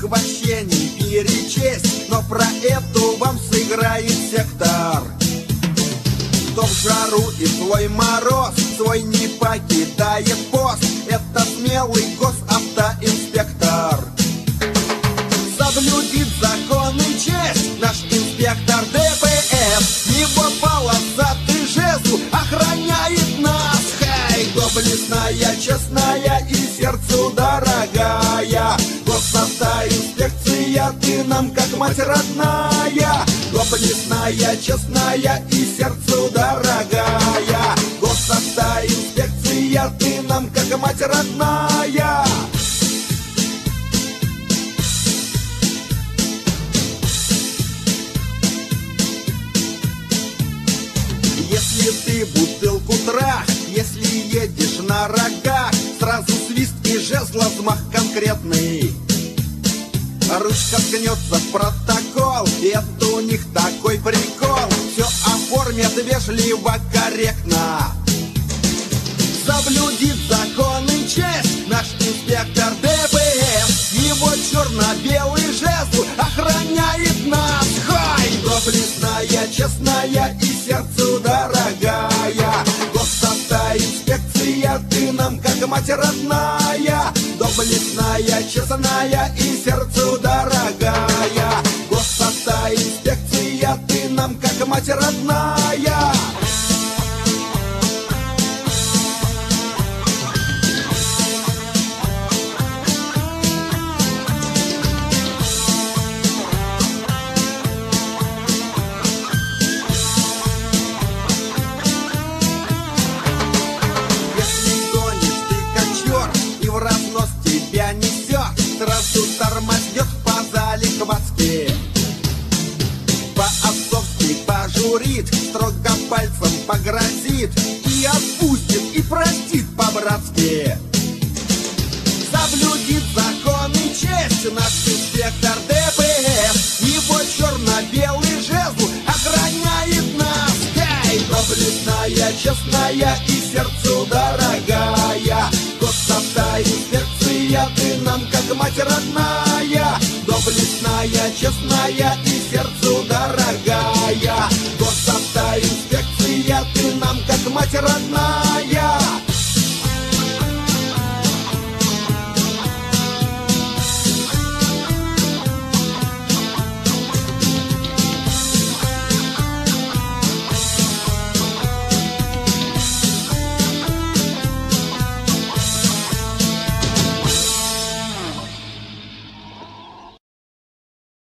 вообще не перечесть, но про эту вам сыграет сектор. Кто в жару и злой мороз свой не покидает пост, это смелый госавтоинспектор. Соблюдит закон и честь наш инспектор ДПС. Его полосатый жезл охраняет нас. Хай, доблестная, честная и сердцу дорогая госавтоинспекция, ты нам как мать родная. Доблестная, честная и сердцу дорогая госавтоинспекция, ты нам как мать родная. Если ты бутылку трах, если едешь на рогах, сразу свист и жезла взмах конкретный. Ручка ткнется в протокол, и это у них такой прикол. Все оформят вежливо, корректно. Соблюдит закон и честь наш инспектор ДПС. Его черно-белый жезл охраняет нас. Хай, доблестная, честная и сердцу дорогая госавтоинспекция, ты нам как мать родная. Доблестная, честная и сердцу дорогая госавтоинспекция, ты нам как мать родная. Сразу тормознет по-залихватски, по-отцовски пожурит, строго пальцем погрозит и отпустит, и простит по-братски. Соблюдит закон и честь наш инспектор ДПС. Его черно-белый жезл охраняет нас. Эй, доблестная, честная и сердцу дорогая госавтоинспекция, ты нам как мать родная. Доблестная, честная и сердцу дорогая госавтоинспекция, ты нам как мать родная.